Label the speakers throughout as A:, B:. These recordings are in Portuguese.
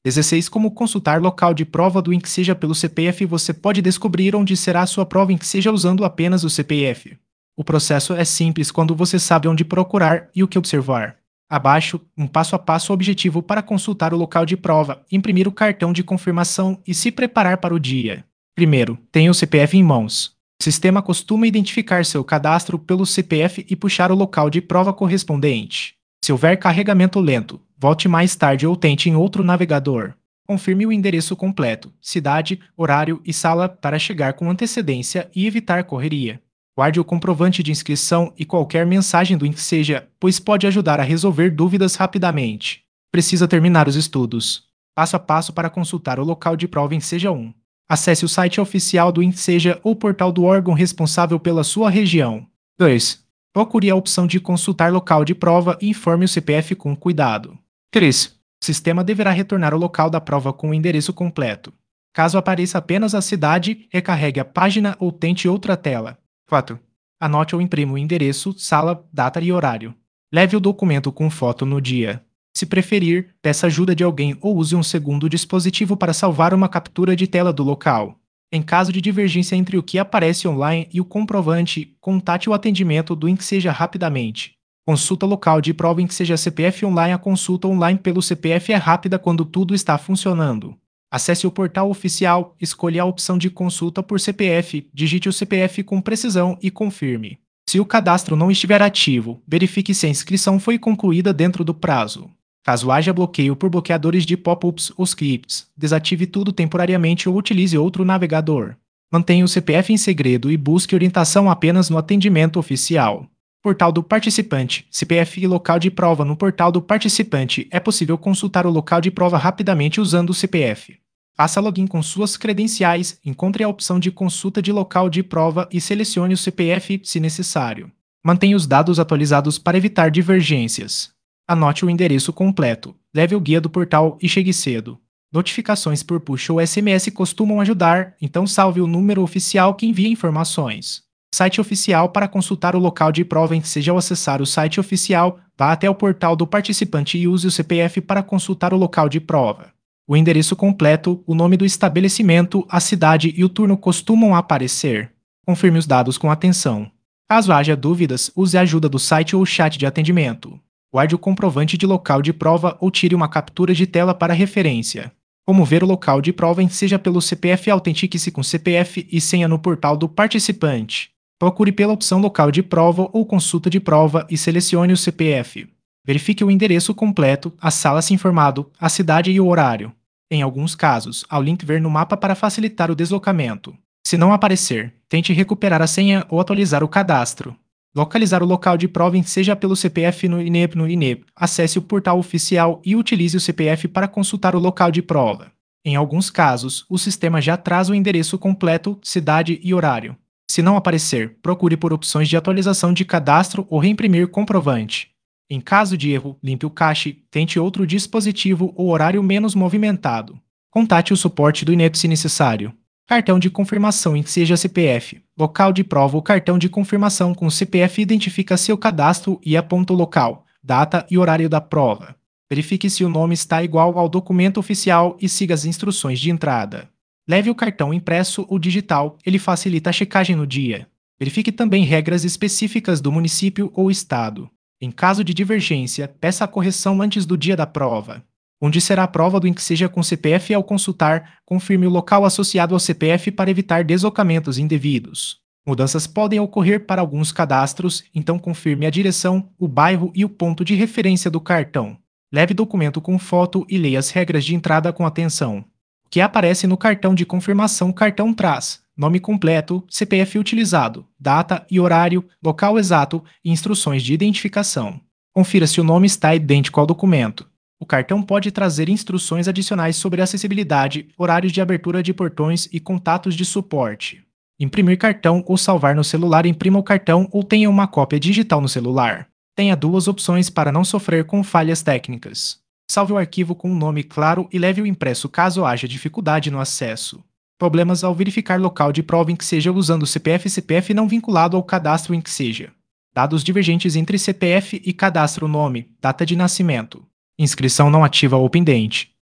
A: 16. Como consultar local de prova do INCSEJA pelo CPF. Você pode descobrir onde será a sua prova INCSEJA usando apenas o CPF. O processo é simples quando você sabe onde procurar e o que observar. Abaixo, um passo a passo objetivo para consultar o local de prova, imprimir o cartão de confirmação e se preparar para o dia. Primeiro, tenha o CPF em mãos. O sistema costuma identificar seu cadastro pelo CPF e puxar o local de prova correspondente. Se houver carregamento lento, volte mais tarde ou tente em outro navegador. Confirme o endereço completo, cidade, horário e sala para chegar com antecedência e evitar correria. Guarde o comprovante de inscrição e qualquer mensagem do INCSEJA, pois pode ajudar a resolver dúvidas rapidamente. Precisa terminar os estudos. Passo a passo para consultar o local de prova INCSEJA 1. Acesse o site oficial do INCSEJA ou portal do órgão responsável pela sua região. 2. Procure a opção de consultar local de prova e informe o CPF com cuidado. 3. O sistema deverá retornar o local da prova com o endereço completo. Caso apareça apenas a cidade, recarregue a página ou tente outra tela. 4. Anote ou imprima o endereço, sala, data e horário. Leve o documento com foto no dia. Se preferir, peça ajuda de alguém ou use um segundo dispositivo para salvar uma captura de tela do local. Em caso de divergência entre o que aparece online e o comprovante, contate o atendimento do INCSEJA rapidamente. Consulta local de prova INCSEJA CPF online. A consulta online pelo CPF é rápida quando tudo está funcionando. Acesse o portal oficial, escolha a opção de consulta por CPF, digite o CPF com precisão e confirme. Se o cadastro não estiver ativo, verifique se a inscrição foi concluída dentro do prazo. Caso haja bloqueio por bloqueadores de pop-ups ou scripts, desative tudo temporariamente ou utilize outro navegador. Mantenha o CPF em segredo e busque orientação apenas no atendimento oficial. Portal do participante, CPF e local de prova. No portal do participante, é possível consultar o local de prova rapidamente usando o CPF. Faça login com suas credenciais, encontre a opção de consulta de local de prova e selecione o CPF se necessário. Mantenha os dados atualizados para evitar divergências. Anote o endereço completo, leve o guia do portal e chegue cedo. Notificações por push ou SMS costumam ajudar, então salve o número oficial que envia informações. Site oficial. Para consultar o local de prova INCSEJA ao acessar o site oficial, vá até o portal do participante e use o CPF para consultar o local de prova. O endereço completo, o nome do estabelecimento, a cidade e o turno costumam aparecer. Confirme os dados com atenção. Caso haja dúvidas, use a ajuda do site ou chat de atendimento. Guarde o comprovante de local de prova ou tire uma captura de tela para referência. Como ver o local de prova INCSEJA pelo CPF? Autentique-se com CPF e senha no portal do participante. Procure pela opção local de prova ou consulta de prova e selecione o CPF. Verifique o endereço completo, a sala se informado, a cidade e o horário. Em alguns casos, há o link ver no mapa para facilitar o deslocamento. Se não aparecer, tente recuperar a senha ou atualizar o cadastro. Localizar o local de prova INCSEJA pelo CPF no INEP. Acesse o portal oficial e utilize o CPF para consultar o local de prova. Em alguns casos, o sistema já traz o endereço completo, cidade e horário. Se não aparecer, procure por opções de atualização de cadastro ou reimprimir comprovante. Em caso de erro, limpe o cache, tente outro dispositivo ou horário menos movimentado. Contate o suporte do INEP se necessário. Cartão de confirmação INCSEJA CPF. Local de prova. O cartão de confirmação com CPF identifica seu cadastro e aponta o local, data e horário da prova. Verifique se o nome está igual ao documento oficial e siga as instruções de entrada. Leve o cartão impresso ou digital, ele facilita a checagem no dia. Verifique também regras específicas do município ou estado. Em caso de divergência, peça a correção antes do dia da prova. Onde será a prova do INCSEJA com CPF? Ao consultar, confirme o local associado ao CPF para evitar deslocamentos indevidos. Mudanças podem ocorrer para alguns cadastros, então confirme a direção, o bairro e o ponto de referência do cartão. Leve documento com foto e leia as regras de entrada com atenção. O que aparece no cartão de confirmação? O cartão traz nome completo, CPF utilizado, data e horário, local exato e instruções de identificação. Confira se o nome está idêntico ao documento. O cartão pode trazer instruções adicionais sobre acessibilidade, horários de abertura de portões e contatos de suporte. Imprimir cartão ou salvar no celular. Imprima o cartão ou tenha uma cópia digital no celular. Tenha duas opções para não sofrer com falhas técnicas. Salve o arquivo com um nome claro e leve o impresso caso haja dificuldade no acesso. Problemas ao verificar local de prova INCSEJA usando CPF não vinculado ao cadastro INCSEJA. Dados divergentes entre CPF e cadastro. Nome, data de nascimento. Inscrição não ativa ou pendente.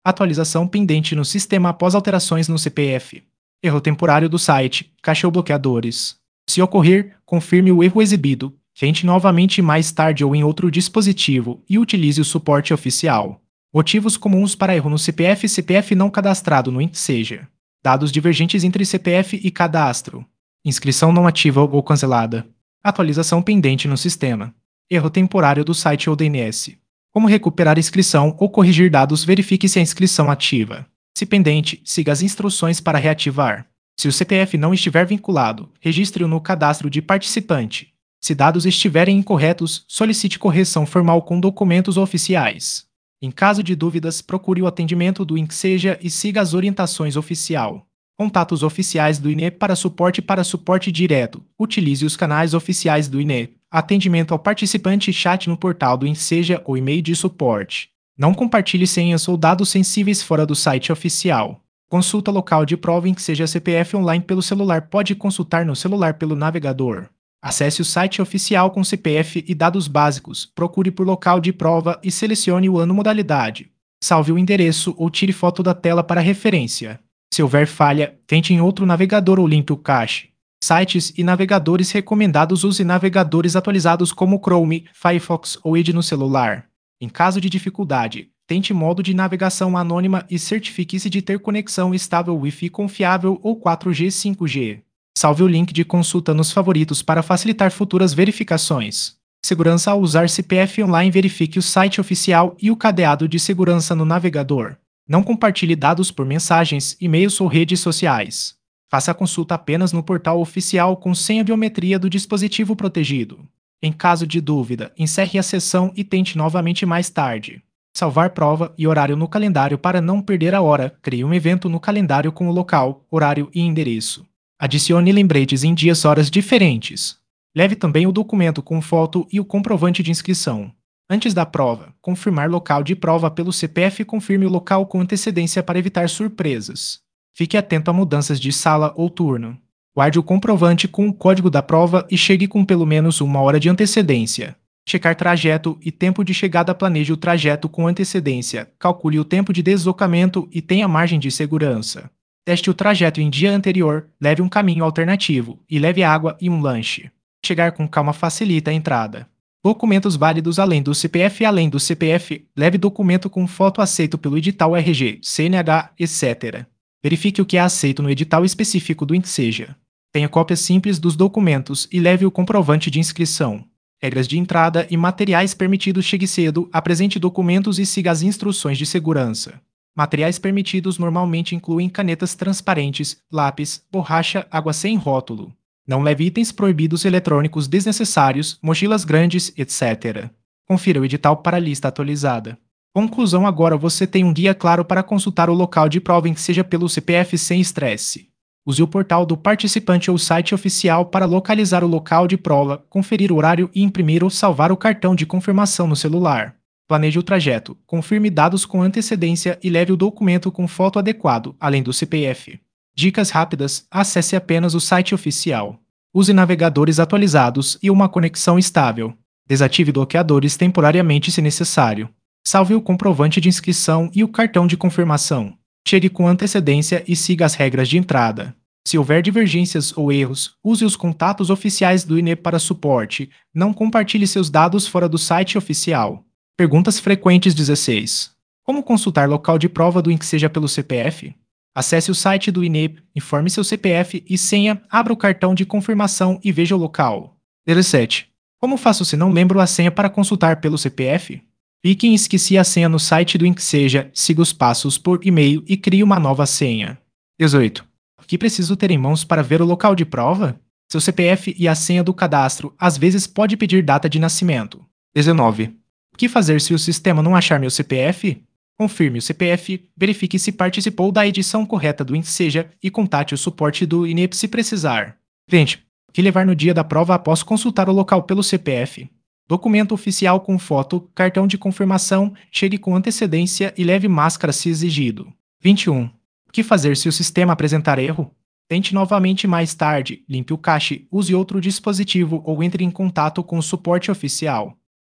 A: Atualização pendente no sistema após alterações no CPF. Erro temporário do site, caixa ou bloqueadores. Se ocorrer, confirme o erro exibido, tente novamente mais tarde ou em outro dispositivo e utilize o suporte oficial. Motivos comuns para erro no CPF e CPF não cadastrado no INSEJA. Dados divergentes entre CPF e cadastro. Inscrição não ativa ou cancelada. Atualização pendente no sistema. Erro temporário do site ou DNS. Como recuperar a inscrição ou corrigir dados, verifique se a inscrição ativa. Se pendente, siga as instruções para reativar. Se o CPF não estiver vinculado, registre-o no cadastro de participante. Se dados estiverem incorretos, solicite correção formal com documentos oficiais. Em caso de dúvidas, procure o atendimento do INSEJA e siga as orientações oficial. Contatos oficiais do INE para suporte direto. Utilize os canais oficiais do INE. Atendimento ao participante e chat no portal do INSEJA ou e-mail de suporte. Não compartilhe senhas ou dados sensíveis fora do site oficial. Consulta local de prova INSEJA CPF online pelo celular. Pode consultar no celular pelo navegador. Acesse o site oficial com CPF e dados básicos. Procure por local de prova e selecione o ano e modalidade. Salve o endereço ou tire foto da tela para referência. Se houver falha, tente em outro navegador ou limpe o cache. Sites e navegadores recomendados. Use navegadores atualizados como Chrome, Firefox ou Edge no celular. Em caso de dificuldade, tente modo de navegação anônima e certifique-se de ter conexão estável Wi-Fi confiável ou 4G 5G. Salve o link de consulta nos favoritos para facilitar futuras verificações. Segurança ao usar CPF online. Verifique o site oficial e o cadeado de segurança no navegador. Não compartilhe dados por mensagens, e-mails ou redes sociais. Faça a consulta apenas no portal oficial com senha biometria do dispositivo protegido. Em caso de dúvida, encerre a sessão e tente novamente mais tarde. Salvar prova e horário no calendário. Para não perder a hora, crie um evento no calendário com o local, horário e endereço. Adicione lembretes em dias e horas diferentes. Leve também o documento com foto e o comprovante de inscrição. Antes da prova, confirmar local de prova pelo CPF. Confirme o local com antecedência para evitar surpresas. Fique atento a mudanças de sala ou turno. Guarde o comprovante com o código da prova e chegue com pelo menos 1 hora de antecedência. Checar trajeto e tempo de chegada. Planeje o trajeto com antecedência. Calcule o tempo de deslocamento e tenha margem de segurança. Teste o trajeto em dia anterior, leve um caminho alternativo e leve água e um lanche. Chegar com calma facilita a entrada. Documentos válidos além do CPF. Além do CPF, leve documento com foto aceito pelo edital RG, CNH, etc. Verifique o que é aceito no edital específico do INSEJA. Tenha cópias simples dos documentos e leve o comprovante de inscrição. Regras de entrada e materiais permitidos. Chegue cedo, apresente documentos e siga as instruções de segurança. Materiais permitidos normalmente incluem canetas transparentes, lápis, borracha, água sem rótulo. Não leve itens proibidos eletrônicos desnecessários, mochilas grandes, etc. Confira o edital para a lista atualizada. Conclusão: agora você tem um guia claro para consultar o local de prova INSEJA pelo CPF sem estresse. Use o portal do participante ou site oficial para localizar o local de prova, conferir o horário e imprimir ou salvar o cartão de confirmação no celular. Planeje o trajeto, confirme dados com antecedência e leve o documento com foto adequado, além do CPF. Dicas rápidas: acesse apenas o site oficial. Use navegadores atualizados e uma conexão estável. Desative bloqueadores temporariamente se necessário. Salve o comprovante de inscrição e o cartão de confirmação. Chegue com antecedência e siga as regras de entrada. Se houver divergências ou erros, use os contatos oficiais do INE para suporte. Não compartilhe seus dados fora do site oficial. Perguntas frequentes 16. Como consultar local de prova do INSEJA pelo CPF? Acesse o site do INE, informe seu CPF e senha, abra o cartão de confirmação e veja o local. 17. Como faço se não lembro a senha para consultar pelo CPF? Clique em Esqueci a senha no site do INSEJA, siga os passos por e-mail e crie uma nova senha. 18. O que preciso ter em mãos para ver o local de prova? Seu CPF e a senha do cadastro. Às vezes pode pedir data de nascimento. 19. O que fazer se o sistema não achar meu CPF? Confirme o CPF, verifique se participou da edição correta do INSEJA e contate o suporte do INE se precisar. 20. O que levar no dia da prova após consultar o local pelo CPF? Documento oficial com foto, cartão de confirmação, chegue com antecedência e leve máscara se exigido. 21. O que fazer se o sistema apresentar erro? Tente novamente mais tarde, limpe o cache, use outro dispositivo ou entre em contato com o suporte oficial.